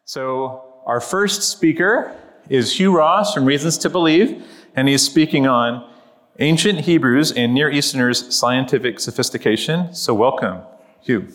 So our first speaker is Hugh Ross from Reasons to Believe, and he's speaking on Ancient Hebrews and Near Easterners' Scientific Sophistication. So welcome, Hugh.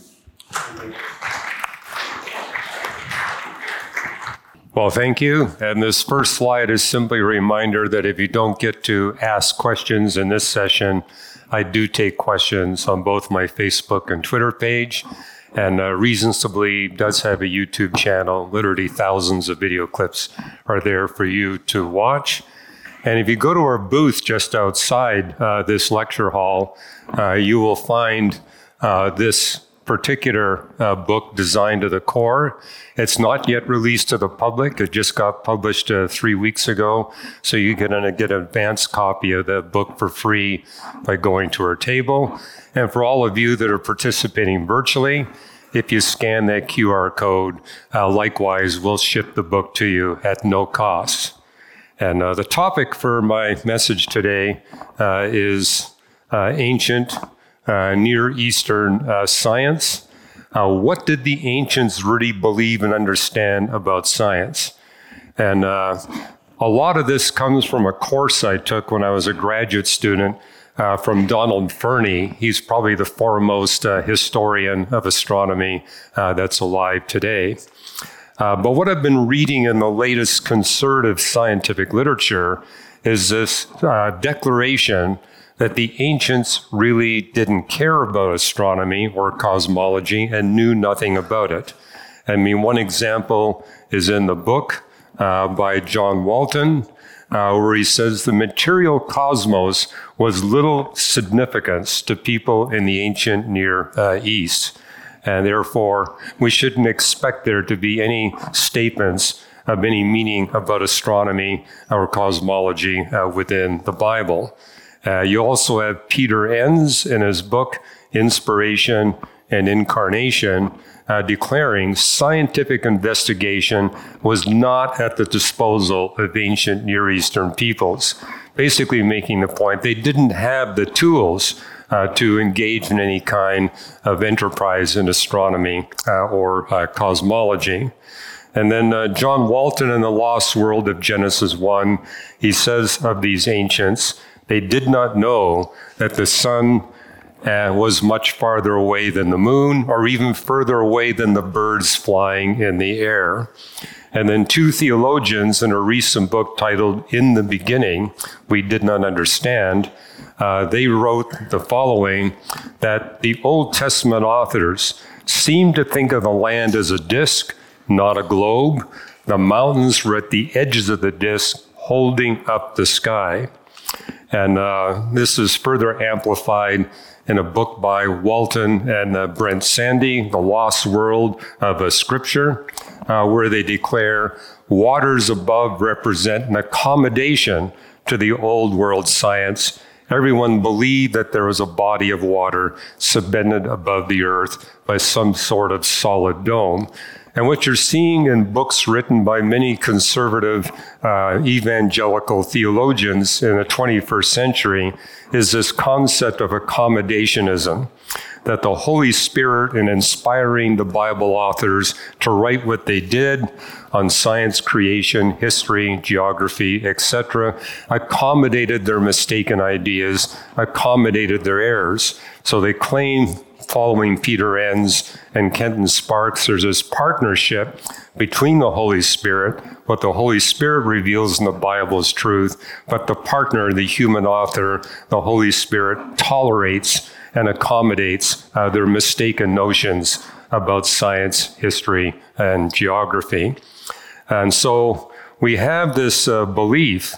Well, thank you. And this first slide is simply a reminder that if you don't get to ask questions in this session, I do take questions on both my Facebook and Twitter page. And Reasons to Believe does have a YouTube channel. Literally thousands of video clips are there for you to watch. And if you go to our booth just outside this lecture hall, you will find this particular book, Designed to the Core. It's not yet released to the public. It just got published 3 weeks ago. So you can get an advanced copy of the book for free by going to our table. And for all of you that are participating virtually, if you scan that QR code, likewise, we'll ship the book to you at no cost. And the topic for my message today is ancient Near Eastern science. What did the ancients really believe and understand about science? And a lot of this comes from a course I took when I was a graduate student from Donald Fernie. He's probably the foremost historian of astronomy that's alive today. But what I've been reading in the latest conservative scientific literature is this declaration that the ancients really didn't care about astronomy or cosmology and knew nothing about it. I mean, one example is in the book by John Walton, where he says the material cosmos was little significance to people in the ancient Near East. And therefore, we shouldn't expect there to be any statements of any meaning about astronomy or cosmology within the Bible. You also have Peter Enns in his book, Inspiration and Incarnation, declaring scientific investigation was not at the disposal of ancient Near Eastern peoples, basically making the point they didn't have the tools to engage in any kind of enterprise in astronomy or cosmology. And then John Walton in The Lost World of Genesis 1, he says of these ancients, they did not know that the sun was much farther away than the moon, or even further away than the birds flying in the air. And then two theologians in a recent book titled In the Beginning, We Did Not Understand, they wrote the following, that the Old Testament authors seem to think of the land as a disk, not a globe. The mountains were at the edges of the disk, holding up the sky. And this is further amplified in a book by Walton and Brent Sandy, The Lost World of Scripture, where they declare waters above represent an accommodation to the old world science. Everyone believed that there was a body of water suspended above the earth by some sort of solid dome. And what you're seeing in books written by many conservative evangelical theologians in the 21st century is this concept of accommodationism, that the Holy Spirit, in inspiring the Bible authors to write what they did on science, creation, history, geography, etc., accommodated their mistaken ideas, accommodated their errors. So they claim, following Peter Enns and Kenton Sparks, there's this partnership between the Holy Spirit. What the Holy Spirit reveals in the Bible is truth, but the partner, the human author, the Holy Spirit, tolerates and accommodates their mistaken notions about science, history, and geography. And so we have this belief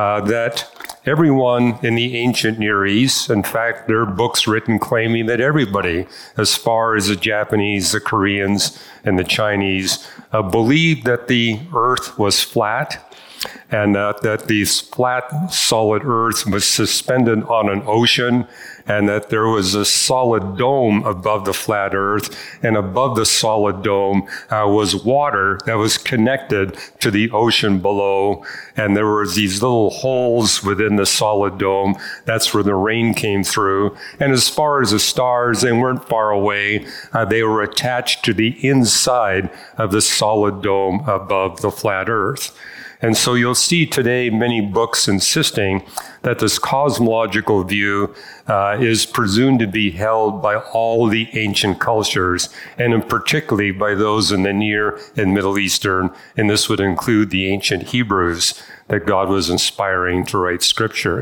that everyone in the ancient Near East, in fact, there are books written claiming that everybody, as far as the Japanese, the Koreans, and the Chinese, believed that the earth was flat, and that this flat, solid Earth was suspended on an ocean, and that there was a solid dome above the flat Earth, and above the solid dome was water that was connected to the ocean below, and there were these little holes within the solid dome. That's where the rain came through. And as far as the stars, they weren't far away. They were attached to the inside of the solid dome above the flat Earth. And so you'll see today many books insisting that this cosmological view is presumed to be held by all the ancient cultures, and in particularly by those in the Near and Middle Eastern, and this would include the ancient Hebrews that God was inspiring to write scripture.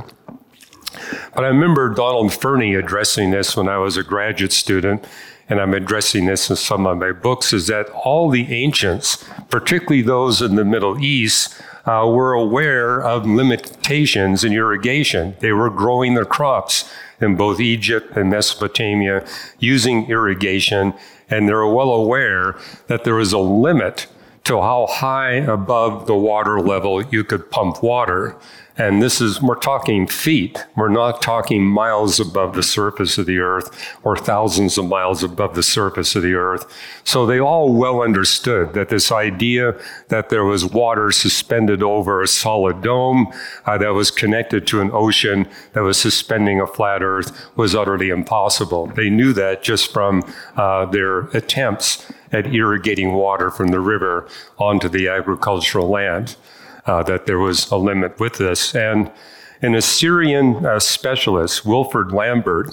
But I remember Donald Fernie addressing this when I was a graduate student, and I'm addressing this in some of my books, is that all the ancients, particularly those in the Middle East, were aware of limitations in irrigation. They were growing their crops in both Egypt and Mesopotamia using irrigation, and they were well aware that there was a limit to how high above the water level you could pump water. And we're talking feet. We're not talking miles above the surface of the earth or thousands of miles above the surface of the earth. So they all well understood that this idea that there was water suspended over a solid dome that was connected to an ocean that was suspending a flat earth was utterly impossible. They knew that just from their attempts at irrigating water from the river onto the agricultural land. That there was a limit with this. And an Assyrian specialist, Wilfrid Lambert,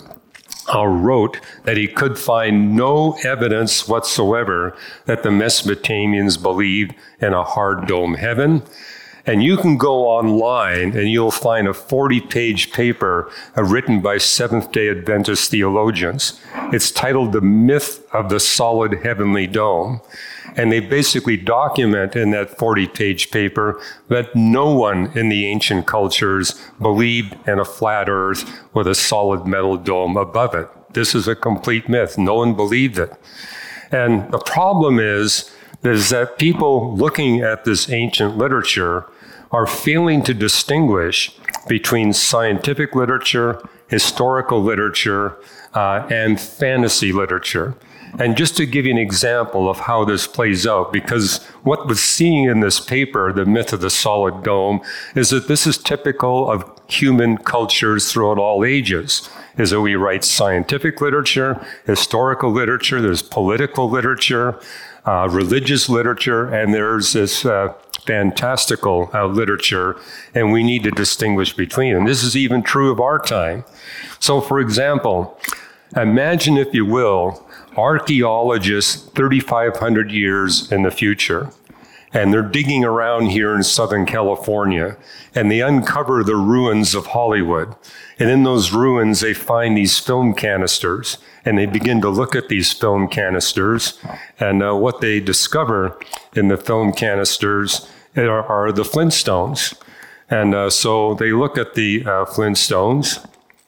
wrote that he could find no evidence whatsoever that the Mesopotamians believed in a hard dome heaven. And you can go online and you'll find a 40-page paper written by Seventh-day Adventist theologians. It's titled The Myth of the Solid Heavenly Dome. And they basically document in that 40-page paper that no one in the ancient cultures believed in a flat earth with a solid metal dome above it. This is a complete myth. No one believed it. And the problem is that people looking at this ancient literature are failing to distinguish between scientific literature, historical literature, and fantasy literature. And just to give you an example of how this plays out, because what we're seeing in this paper, The Myth of the Solid Dome, is that this is typical of human cultures throughout all ages, is that we write scientific literature, historical literature, there's political literature, religious literature, and there's this fantastical literature, and we need to distinguish between them. This is even true of our time. So, for example, imagine, if you will, archaeologists 3,500 years in the future, and they're digging around here in Southern California, and they uncover the ruins of Hollywood. And in those ruins, they find these film canisters, and they begin to look at these film canisters, and what they discover in the film canisters are the Flintstones. And so they look at the Flintstones.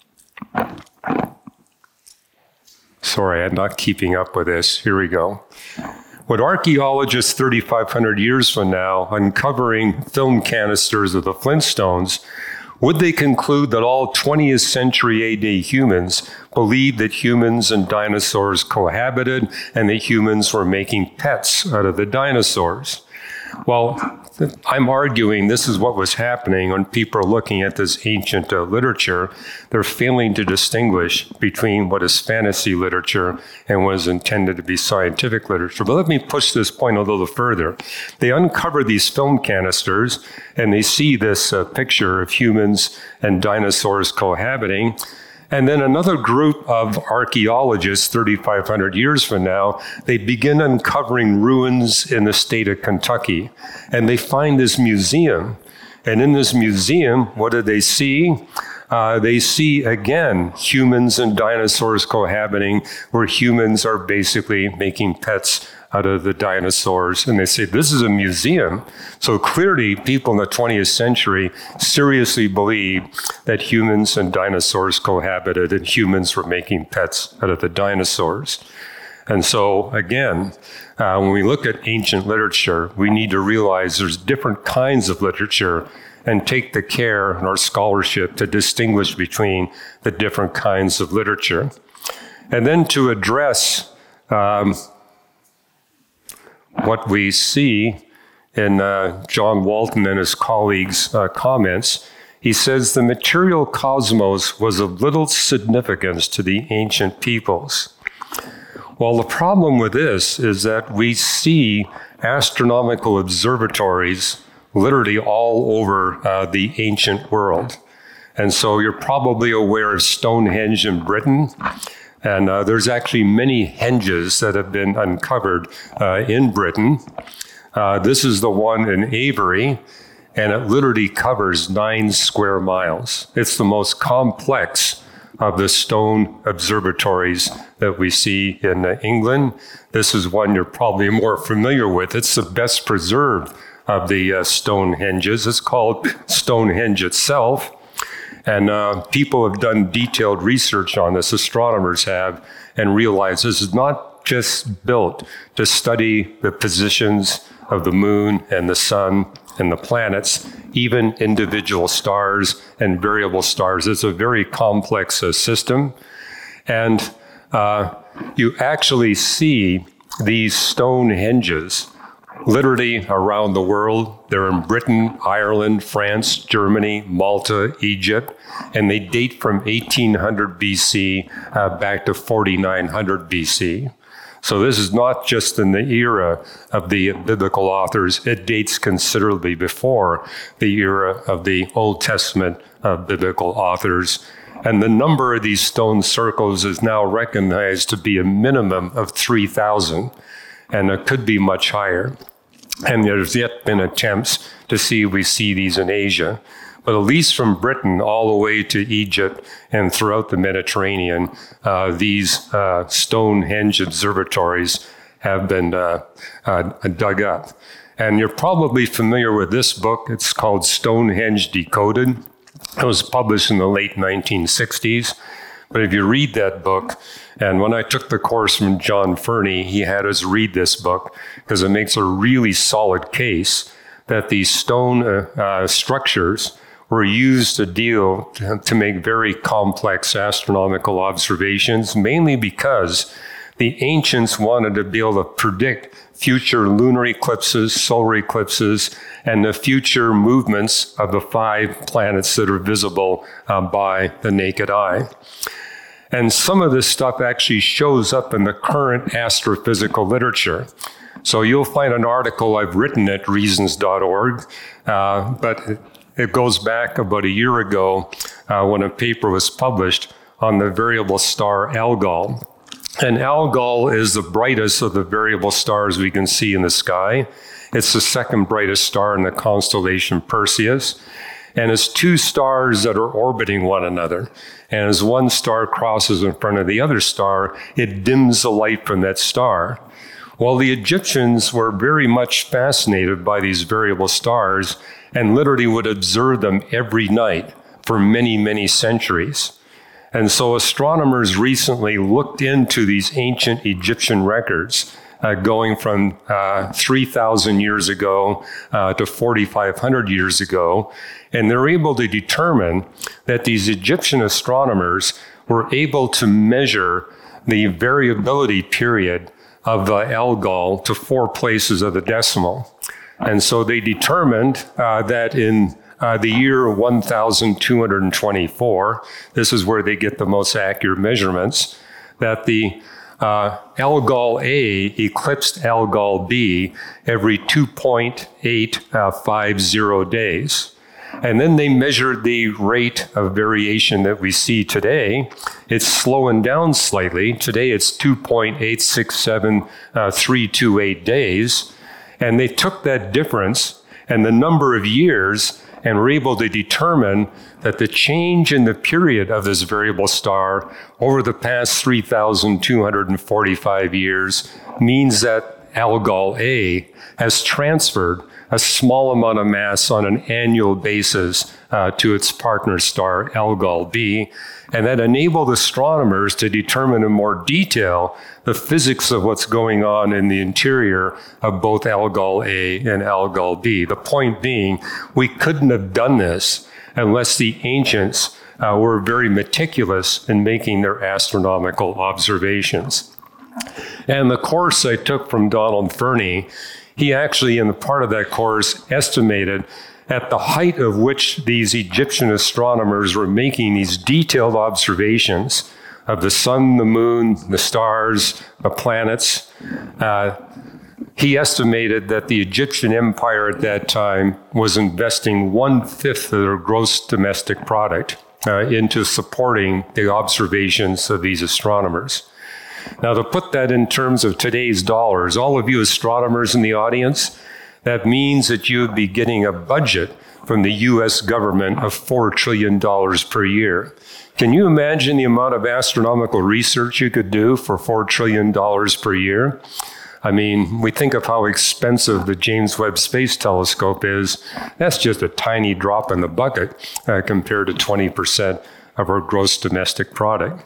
Sorry, I'm not keeping up with this. Here we go. Would archaeologists 3,500 years from now, uncovering film canisters of the Flintstones, would they conclude that all 20th century AD humans believed that humans and dinosaurs cohabited and that humans were making pets out of the dinosaurs? Well, I'm arguing this is what was happening when people are looking at this ancient literature. They're failing to distinguish between what is fantasy literature and what is intended to be scientific literature. But let me push this point a little further. They uncover these film canisters and they see this picture of humans and dinosaurs cohabiting. And then another group of archaeologists 3,500 years from now, they begin uncovering ruins in the state of Kentucky. And they find this museum. And in this museum, what do they see? They see, again, humans and dinosaurs cohabiting, where humans are basically making pets out of the dinosaurs. And they say, this is a museum. So clearly, people in the 20th century seriously believed that humans and dinosaurs cohabited and humans were making pets out of the dinosaurs. And so, again, when we look at ancient literature, we need to realize there's different kinds of literature and take the care in our scholarship to distinguish between the different kinds of literature. And then to address what we see in John Walton and his colleagues' comments, he says the material cosmos was of little significance to the ancient peoples. Well, the problem with this is that we see astronomical observatories literally all over the ancient world. And so you're probably aware of Stonehenge in Britain. And there's actually many henges that have been uncovered in Britain. This is the one in Avery, and it literally covers 9 square miles. It's the most complex of the stone observatories that we see in England. This is one you're probably more familiar with. It's the best preserved of the Stonehenges. It's called Stonehenge itself. And people have done detailed research on this, astronomers have, and realized this is not just built to study the positions of the moon and the sun and the planets, even individual stars and variable stars. It's a very complex system. And you actually see these Stonehenges literally around the world. They're in Britain, Ireland, France, Germany, Malta, Egypt, and they date from 1800 BC back to 4900 BC. So this is not just in the era of the biblical authors. It dates considerably before the era of the Old Testament biblical authors. And the number of these stone circles is now recognized to be a minimum of 3,000, and it could be much higher. And there's yet been attempts to see if we see these in Asia. But at least from Britain all the way to Egypt and throughout the Mediterranean, these Stonehenge observatories have been dug up. And you're probably familiar with this book. It's called Stonehenge Decoded. It was published in the late 1960s. But if you read that book, and when I took the course from John Fernie, he had us read this book because it makes a really solid case that these stone structures were used to make very complex astronomical observations, mainly because the ancients wanted to be able to predict future lunar eclipses, solar eclipses, and the future movements of the 5 planets that are visible by the naked eye. And some of this stuff actually shows up in the current astrophysical literature. So you'll find an article I've written at reasons.org, but it goes back about a year ago when a paper was published on the variable star Algol. And Algol is the brightest of the variable stars we can see in the sky. It's the second brightest star in the constellation Perseus. And it's 2 stars that are orbiting one another. And as one star crosses in front of the other star, it dims the light from that star. Well, the Egyptians were very much fascinated by these variable stars and literally would observe them every night for many, many centuries. And so astronomers recently looked into these ancient Egyptian records, going from 3,000 years ago to 4,500 years ago, and they're able to determine that these Egyptian astronomers were able to measure the variability period of Algol to 4 places of the decimal. And so they determined that in the year 1224, this is where they get the most accurate measurements, that the Algol A eclipsed Algol B every 2.850 days. And then they measured the rate of variation that we see today. It's slowing down slightly. Today it's 2.867328 days. And they took that difference and the number of years and were able to determine that the change in the period of this variable star over the past 3,245 years means that Algol A, has transferred a small amount of mass on an annual basis to its partner star, Algol B, and that enabled astronomers to determine in more detail the physics of what's going on in the interior of both Algol A and Algol B. The point being, we couldn't have done this unless the ancients were very meticulous in making their astronomical observations. And the course I took from Donald Fernie, he actually, in the part of that course, estimated at the height of which these Egyptian astronomers were making these detailed observations of the sun, the moon, the stars, the planets. He estimated that the Egyptian empire at that time was investing 1/5 of their gross domestic product into supporting the observations of these astronomers. Now, to put that in terms of today's dollars, all of you astronomers in the audience, that means that you would be getting a budget from the US government of $4 trillion per year. Can you imagine the amount of astronomical research you could do for $4 trillion per year? I mean, we think of how expensive the James Webb Space Telescope is. That's just a tiny drop in the bucket compared to 20% of our gross domestic product.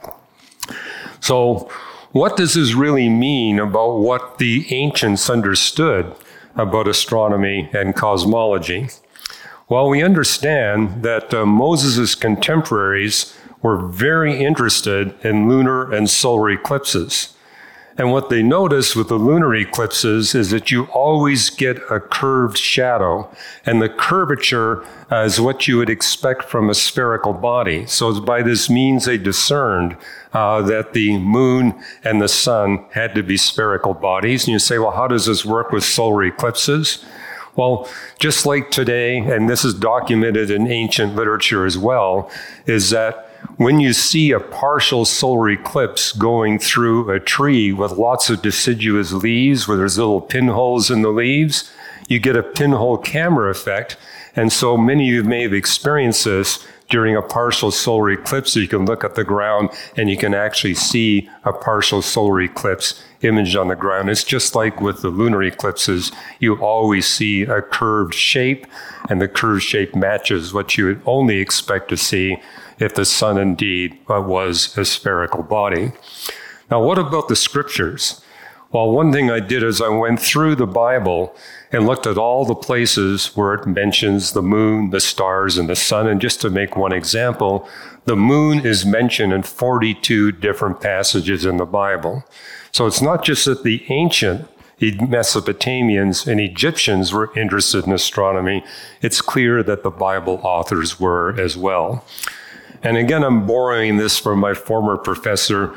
So, what does this really mean about what the ancients understood about astronomy and cosmology? Well, we understand that Moses' contemporaries were very interested in lunar and solar eclipses. And what they noticed with the lunar eclipses is that you always get a curved shadow, and the curvature is what you would expect from a spherical body. So by this means, they discerned that the moon and the sun had to be spherical bodies. And you say, well, how does this work with solar eclipses? Well, just like today, and this is documented in ancient literature as well, is that when you see a partial solar eclipse going through a tree with lots of deciduous leaves, where there's little pinholes in the leaves, you get a pinhole camera effect. And so many of you may have experienced this during a partial solar eclipse. So you can look at the ground and you can actually see a partial solar eclipse image on the ground. It's just like with the lunar eclipses, you always see a curved shape, and the curved shape matches what you would only expect to see if the sun indeed was a spherical body. Now, what about the scriptures? Well, one thing I did is I went through the Bible and looked at all the places where it mentions the moon, the stars, and the sun. And just to make one example, the moon is mentioned in 42 different passages in the Bible. So it's not just that the ancient Mesopotamians and Egyptians were interested in astronomy. It's clear that the Bible authors were as well. And again, I'm borrowing this from my former professor,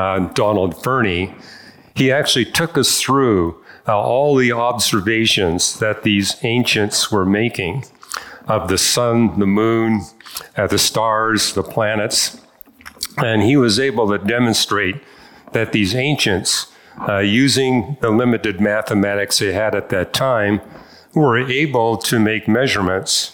Donald Fernie. He actually took us through all the observations that these ancients were making of the sun, the moon, the stars, the planets. And he was able to demonstrate that these ancients, using the limited mathematics they had at that time, were able to make measurements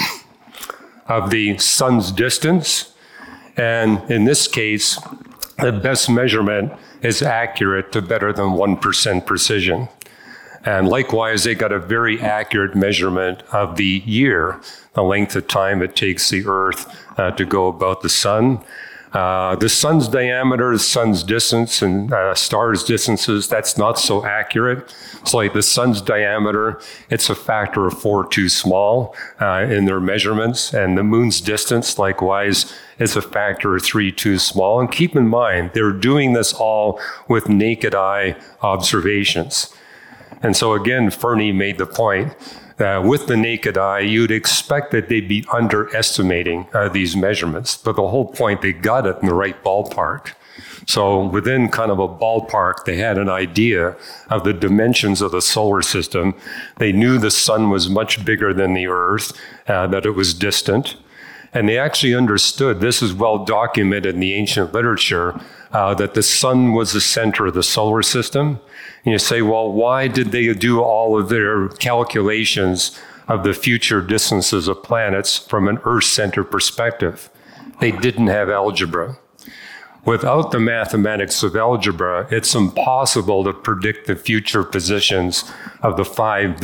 of the sun's distance. And in this case, the best measurement is accurate to better than 1% precision. And likewise, they got a very accurate measurement of the year, the length of time it takes the Earth to go about the sun. The sun's diameter, the sun's distance, and stars' distances, that's not so accurate. It's like the sun's diameter, it's a factor of 4 too small in their measurements. And the moon's distance, likewise, is a factor of 3 too small. And keep in mind, they're doing this all with naked eye observations. And so again, Fernie made the point that with the naked eye, you'd expect that they'd be underestimating these measurements. But the whole point, they got it in the right ballpark. So within kind of a ballpark, they had an idea of the dimensions of the solar system. They knew the sun was much bigger than the Earth, that it was distant. And they actually understood, this is well documented in the ancient literature, that the sun was the center of the solar system. And you say, well, why did they do all of their calculations of the future distances of planets from an Earth-centered perspective? They didn't have algebra. Without the mathematics of algebra, it's impossible to predict the future positions of the 5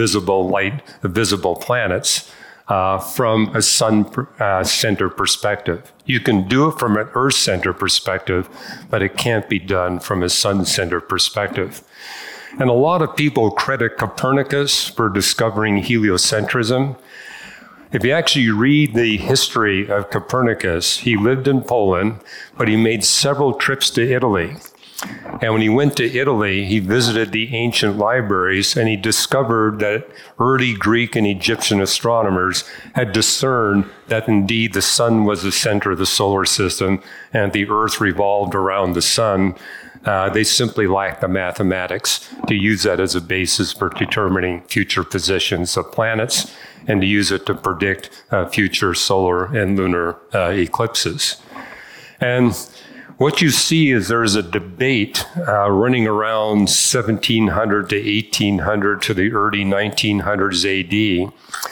visible planets from a sun center perspective. You can do it from an Earth center perspective, but it can't be done from a sun center perspective. And a lot of people credit Copernicus for discovering heliocentrism. If you actually read the history of Copernicus, he lived in Poland, but he made several trips to Italy. And when he went to Italy, he visited the ancient libraries, and he discovered that early Greek and Egyptian astronomers had discerned that indeed the sun was the center of the solar system and the earth revolved around the sun. They simply lacked the mathematics to use that as a basis for determining future positions of planets and to use it to predict future solar and lunar eclipses. And what you see is there's a debate running around 1700 to 1800 to the early 1900s AD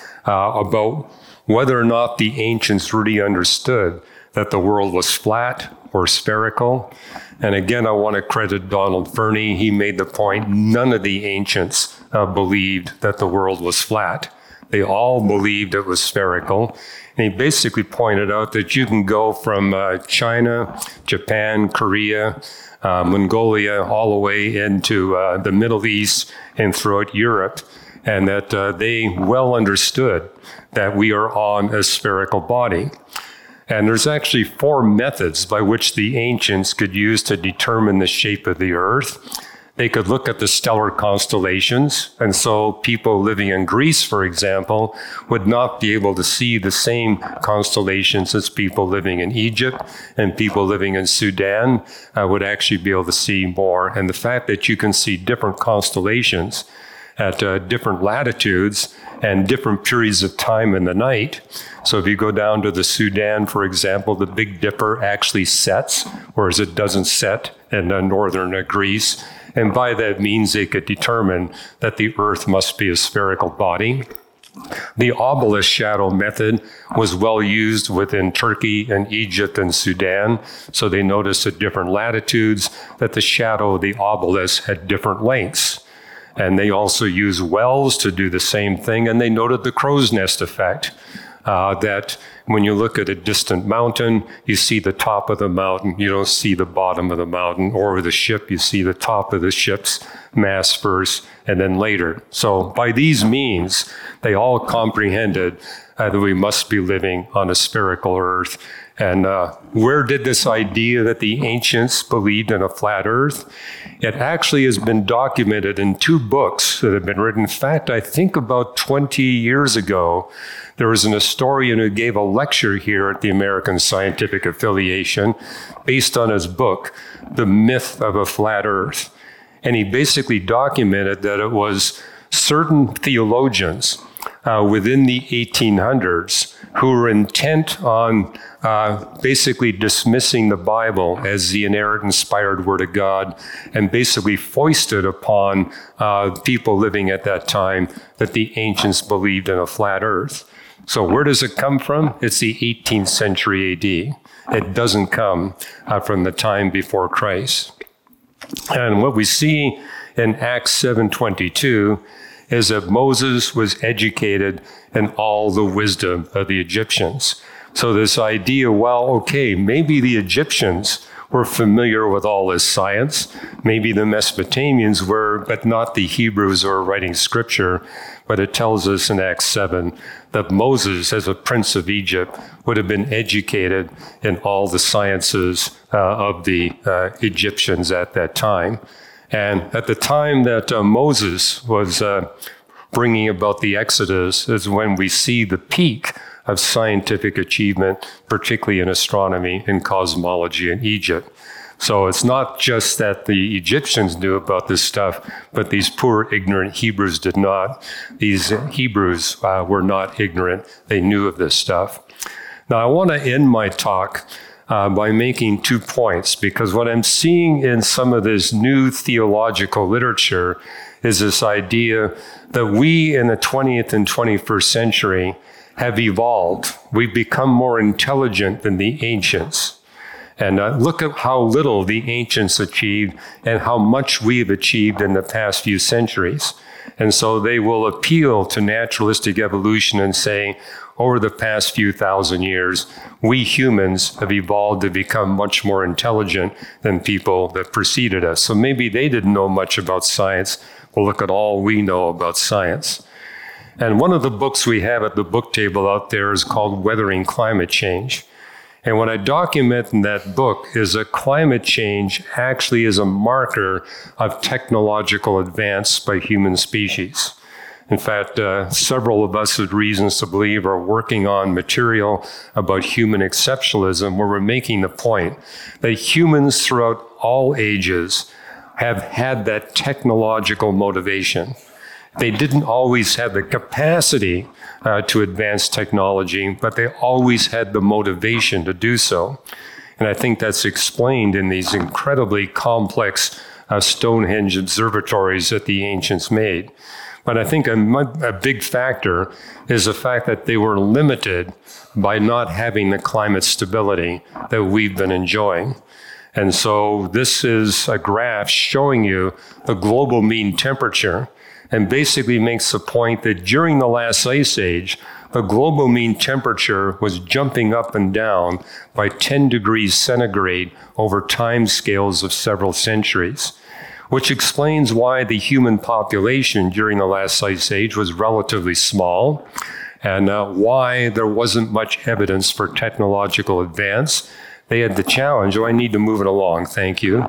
about whether or not the ancients really understood that the world was flat or spherical. And again, I want to credit Donald Fernie. He made the point, none of the ancients believed that the world was flat. They all believed it was spherical. And he basically pointed out that you can go from China, Japan, Korea, Mongolia, all the way into the Middle East and throughout Europe, and that they well understood that we are on a spherical body. And there's actually 4 methods by which the ancients could use to determine the shape of the Earth. They could look at the stellar constellations, and so people living in Greece, for example, would not be able to see the same constellations as people living in Egypt, and people living in Sudan would actually be able to see more. And the fact that you can see different constellations at different latitudes and different periods of time in the night. So if you go down to the Sudan, for example, the Big Dipper actually sets, whereas it doesn't set in northern Greece. And by that means, they could determine that the Earth must be a spherical body. The obelisk shadow method was well used within Turkey and Egypt and Sudan. So they noticed at different latitudes that the shadow of the obelisk had different lengths. And they also used wells to do the same thing. And they noted the crow's nest effect, that when you look at a distant mountain, you see the top of the mountain, you don't see the bottom of the mountain, or with a ship, you see the top of the ship's mast first and then later. So by these means, they all comprehended that we must be living on a spherical Earth. And where did this idea that the ancients believed in a flat Earth? It actually has been documented in 2 books that have been written. In fact, I think about 20 years ago, there was an historian who gave a lecture here at the American Scientific Affiliation based on his book, The Myth of a Flat Earth. And he basically documented that it was certain theologians within the 1800s who were intent on basically dismissing the Bible as the inerrant, inspired Word of God, and basically foisted upon people living at that time that the ancients believed in a flat Earth. So where does it come from? It's the 18th century AD. It doesn't come from the time before Christ. And what we see in Acts 7:22 is that Moses was educated in all the wisdom of the Egyptians. So this idea, well, okay, maybe the Egyptians were familiar with all this science. Maybe the Mesopotamians were, but not the Hebrews who are writing scripture. But it tells us in Acts 7 that Moses, as a prince of Egypt, would have been educated in all the sciences of the Egyptians at that time. And at the time that Moses was bringing about the Exodus is when we see the peak of scientific achievement, particularly in astronomy and cosmology in Egypt. So it's not just that the Egyptians knew about this stuff, but these poor, ignorant Hebrews did not. These Hebrews were not ignorant. They knew of this stuff. Now, I want to end my talk by making 2 points, because what I'm seeing in some of this new theological literature is this idea that we in the 20th and 21st century have evolved. We've become more intelligent than the ancients. And look at how little the ancients achieved and how much we've achieved in the past few centuries. And so they will appeal to naturalistic evolution and say, over the past few thousand years, we humans have evolved to become much more intelligent than people that preceded us. So maybe they didn't know much about science. Well, look at all we know about science. And one of the books we have at the book table out there is called Weathering Climate Change. And what I document in that book is that climate change actually is a marker of technological advance by human species. In fact, several of us with reasons to believe are working on material about human exceptionalism, where we're making the point that humans throughout all ages have had that technological motivation. They didn't always have the capacity to advance technology, but they always had the motivation to do so. And I think that's explained in these incredibly complex Stonehenge observatories that the ancients made. But I think a big factor is the fact that they were limited by not having the climate stability that we've been enjoying. And so this is a graph showing you the global mean temperature, and basically makes the point that during the last ice age, the global mean temperature was jumping up and down by 10 degrees centigrade over time scales of several centuries, which explains why the human population during the last ice age was relatively small, and why there wasn't much evidence for technological advance. They had the challenge, I need to move it along, thank you.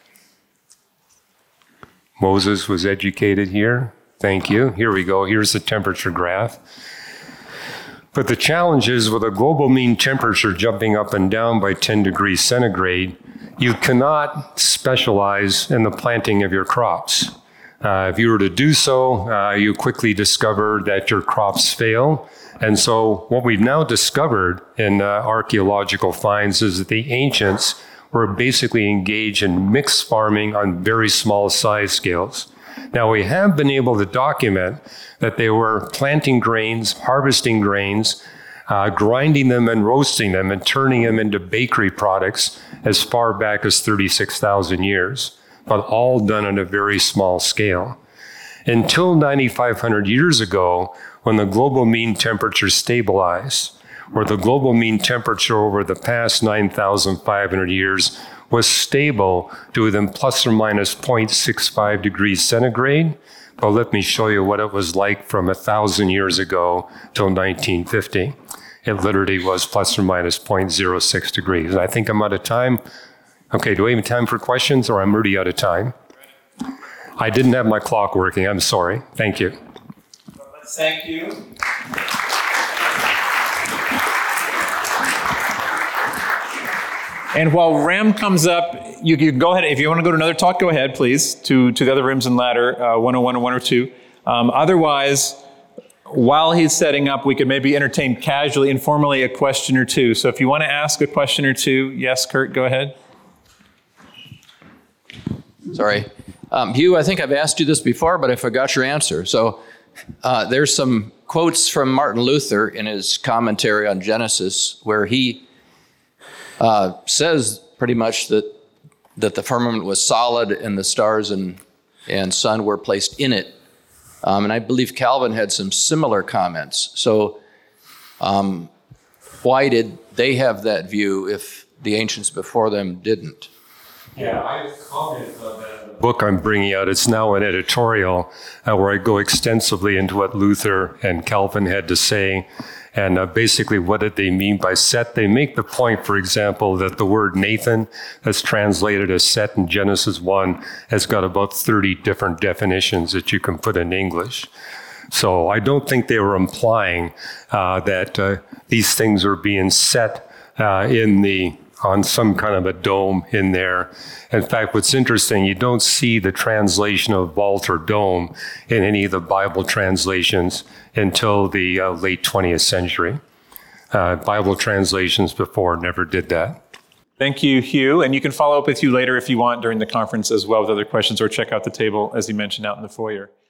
Moses was educated here. Thank you. Here we go. Here's the temperature graph. But the challenge is with a global mean temperature jumping up and down by 10 degrees centigrade, you cannot specialize in the planting of your crops. If you were to do so, you quickly discover that your crops fail. And so what we've now discovered in archaeological finds is that the ancients were basically engaged in mixed farming on very small size scales. Now, we have been able to document that they were planting grains, harvesting grains, grinding them and roasting them and turning them into bakery products as far back as 36,000 years, but all done on a very small scale. Until 9,500 years ago, when the global mean temperature stabilized, where the global mean temperature over the past 9,500 years was stable to within plus or minus 0.65 degrees centigrade. But let me show you what it was like from 1,000 years ago till 1950. It literally was plus or minus 0.06 degrees. And I think I'm out of time. Okay, do we have time for questions, or I'm already out of time? I didn't have my clock working, I'm sorry. Thank you. Thank you. And while Ram comes up, you can go ahead. If you want to go to another talk, go ahead, please, to the other rooms in ladder, 101 and 102. Otherwise, while he's setting up, we could maybe entertain casually, informally, a question or two. So if you want to ask a question or two, yes, Kurt, go ahead. Sorry. Hugh, I think I've asked you this before, but I forgot your answer. So there's some quotes from Martin Luther in his commentary on Genesis where he says pretty much that the firmament was solid and the stars and sun were placed in it. And I believe Calvin had some similar comments. So why did they have that view if the ancients before them didn't? Yeah, I comment on that book I'm bringing out. It's now an editorial where I go extensively into what Luther and Calvin had to say. And basically, what did they mean by set? They make the point, for example, that the word Nathan, that's translated as set in Genesis 1, has got about 30 different definitions that you can put in English. So I don't think they were implying that these things are being set on some kind of a dome in there. In fact, what's interesting, you don't see the translation of vault or dome in any of the Bible translations until the late 20th century. Bible translations before never did that. Thank you, Hugh. And you can follow up with Hugh later if you want during the conference as well with other questions, or check out the table, as he mentioned, out in the foyer.